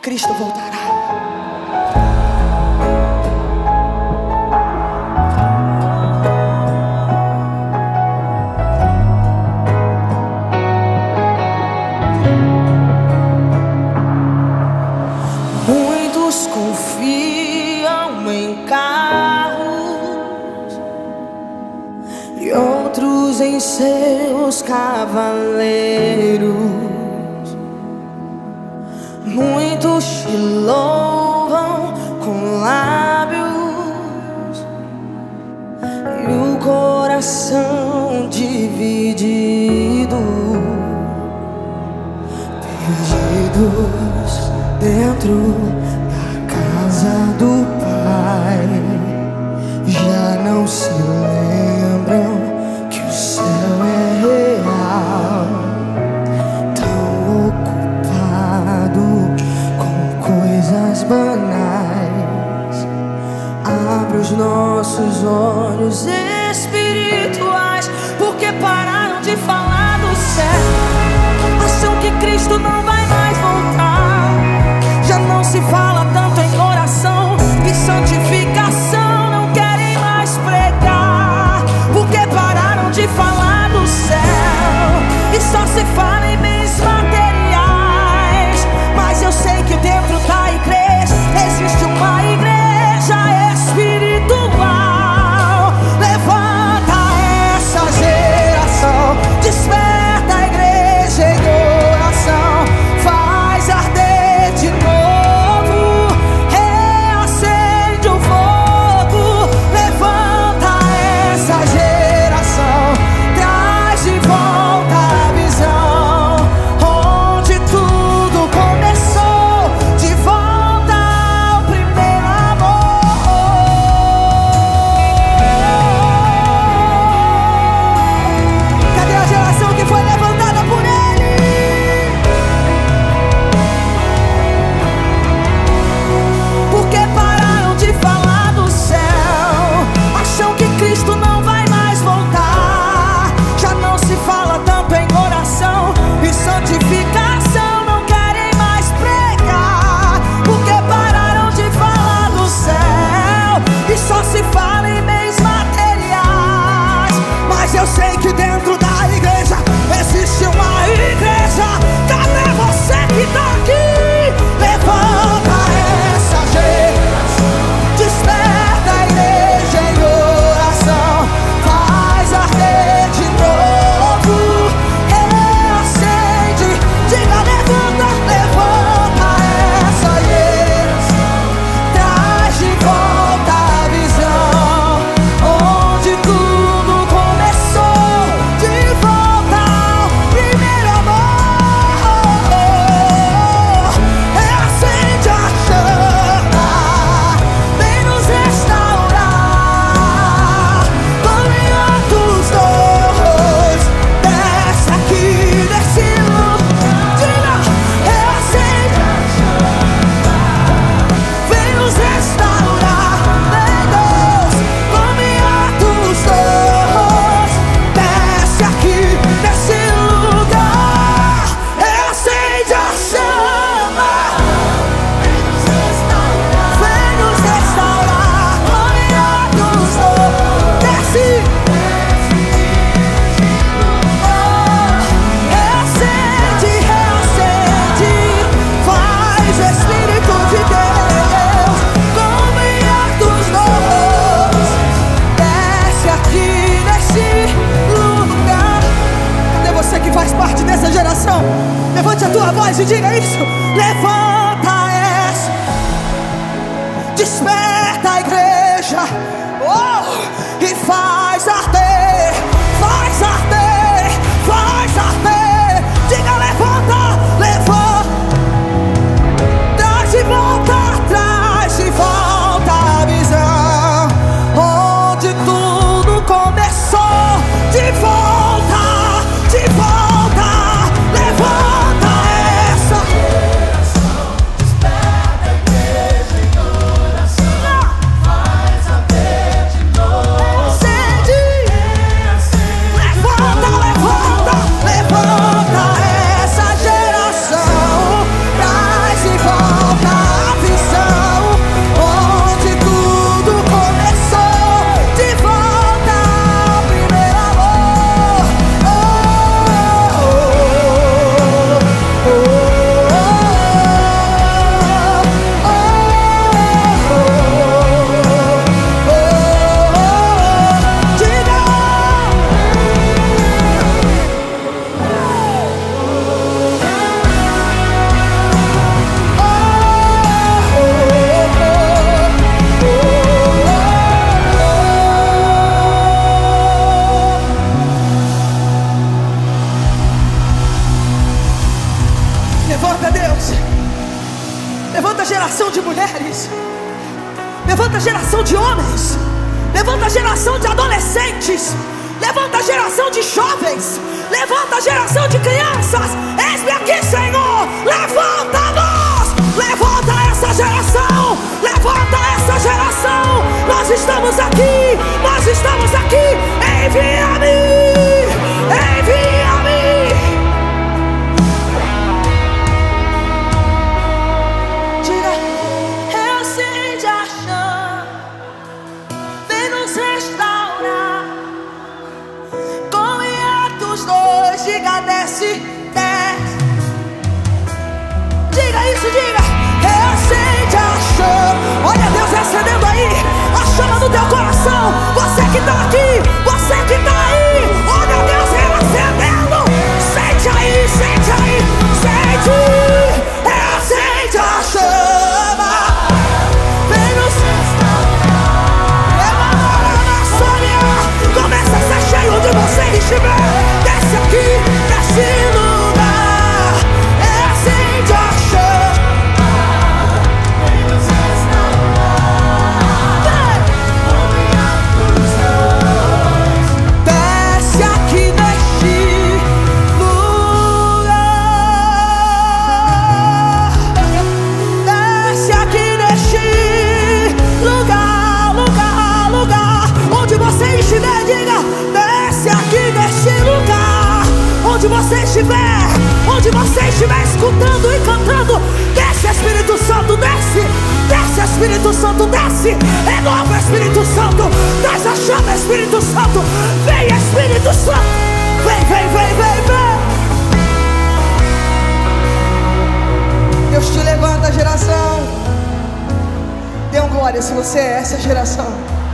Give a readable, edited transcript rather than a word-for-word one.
Cristo voltará. Muitos confiam em carros e outros em seus cavaleiros. Muitos te louvam com lábios e o coração dividido, perdidos dentro da casa do Pai. Já não se lembram que o céu é real, tão ocupado com coisas banais. Abre os nossos olhos espirituais, porque pararam de falar do céu. Acham que Cristo não vai mais voltar. Já não se fala tanto em oração e santificação, não querem mais pregar, porque pararam de falar do céu e só se fala em bens materiais. Mas eu sei que dentro da igreja existe uma igreja espiritual. Levanta essa geração, desperta a igreja em oração, faz arder de novo, reacende o fogo. Levanta essa geração, traz de volta a visão, onde tudo começou, de volta ao primeiro amor. Cadê a geração que foi levantada por Ele? Porque pararam de falar do céu. Acham que Cristo não vai mais voltar. Já não se fala tanto em oração e santificação, não querem mais pregar, porque pararam de falar do céu e só se fala em bens materiais. Mas eu sei que dentro da igreja existe uma igreja. Cadê você que tá aqui? Levanta essa geração, desperta a igreja em oração, faz arder de novo, reacende. Diga levanta, levanta essa geração, traz de volta a visão, onde tudo começou, de volta ao primeiro amor. Reacende a chama, vem nos restaurar. Caminhando os dois, desce aqui nesse lugar. Diga, reacende a chama, vem nos restaurar. Vem Deus, caminhando os dois, desce aqui nesse lugar. Reacende a chama, vem nos restaurar. Caminhando os dois, desce. Reacende, reacende, faz o Espírito de Deus caminhar dos dois, desce aqui nesse lugar. Cadê você que faz parte dessa geração? Levante a tua voz e diga isso. Levanta essa, desperta a igreja, e faz arder, faz arder, faz arder. Diga levanta, levanta, traz de volta a visão, onde tudo começou, de volta, levanta essa geração, desperta a igreja em oração, faz arder Deus. Levanta a geração de mulheres, levanta a geração de homens, levanta a geração de adolescentes, levanta a geração de jovens, levanta a geração de crianças. Eis-me aqui, Senhor. Levanta-nos, levanta essa geração, levanta essa geração. Nós estamos aqui, nós estamos aqui. Envia-me, envia-me. Diga, reacende a chama, vem nos restaurar. Com Atos 2, diga, desce, desce. Diga isso, diga, reacende a chama. Olha Deus acendendo aí a chama do teu coração. Você que está aqui, você que está aí, olha Deus reacendendo. Sente aí, sente aí, sente. Reacende a chama, vem nos restaurar. Começa a ser cheio onde você estiver. Desce aqui, nesse lugar. Reacende a chama, vem nos restaurar. Desce aqui neste lugar. Desce aqui neste lugar, lugar, lugar. Onde você estiver, diga, desce aqui neste lugar. Onde você estiver escutando e cantando, desce Espírito Santo, desce, desce Espírito Santo, desce, renova Espírito Santo, traz a chama Espírito Santo, vem Espírito Santo, vem, vem, vem, vem, vem. Deus te levanta, geração. Dê um glória se você é essa geração.